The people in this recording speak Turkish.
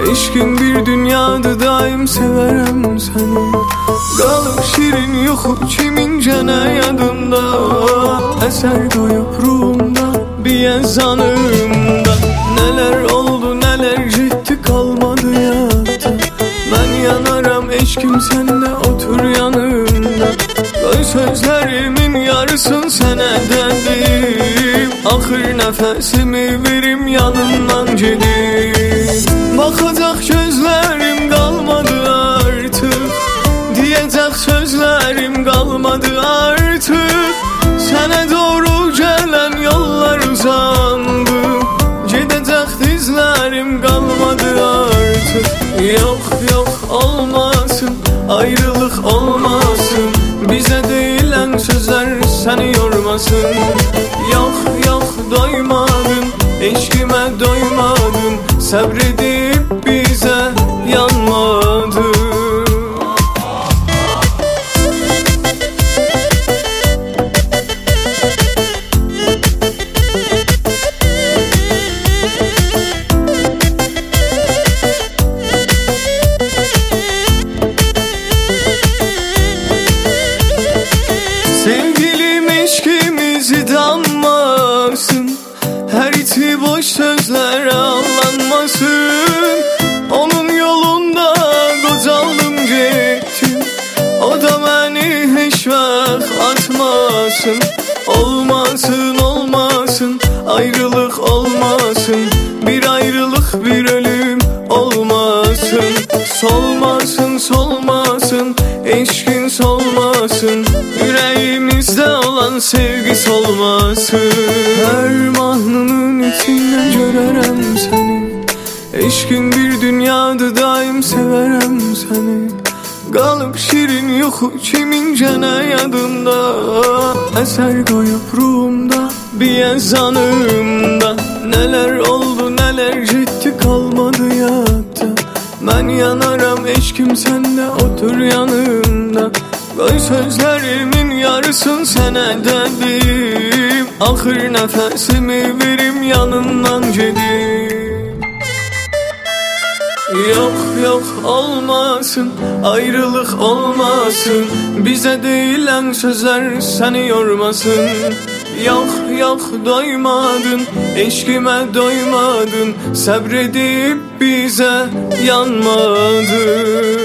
Eşkin bir dünyada daim severem seni. Kalıp şirin yoxu kimin gene yadında. Eser koyup ruhumda bir yazanımda. Neler oldu neler gitti kalmadı yadda. Ben yanaram eşkim sende otur yanımda. Koy sözlerimin yarısın sene dedim. Ahır nefesimi verim yanından gedim. Bakacak gözlerim kalmadı artık. Diyecek sözlerim kalmadı artık. Sana doğru gelen yollar uzandı. Gidecek dizlerim kalmadı artık. Yok yok olmasın, ayrılık olmasın. Bize değilen sözler seni yormasın. Yok yok doymadın, eşkime doymadın. Sabredip bize yanmadın. Sevgilim eşkimizi dammasın. Her içi boş sözler allanmasın. Onun yolunda kocaldım gittim. O da beni hiç vakt atmasın. Olmasın olmasın, ayrılık olmasın. Bir ayrılık bir ölüm olmasın. Solmasın solmasın, eşkin solmasın. Yüreğimizde olan sevgi solmasın. Her mahnının içinde görerem seni. Eşkin bir dünyada daim severem seni. Kalıp şirin yoxu kimin gene yadında. Eser koyup ruhumda bir yazanımda. Neler oldu neler gitti kalmadı yadda. Ben yanaram eşkim sende otur yanımda. Koy sözlerimin yarısın sene dedim. Ahır nefesimi verim yanından gedim. Yok yok olmasın, ayrılık olmasın. Bize değilen sözler seni yormasın. Yok yok doymadın, eşkime doymadın. Sabredip bize yanmadın.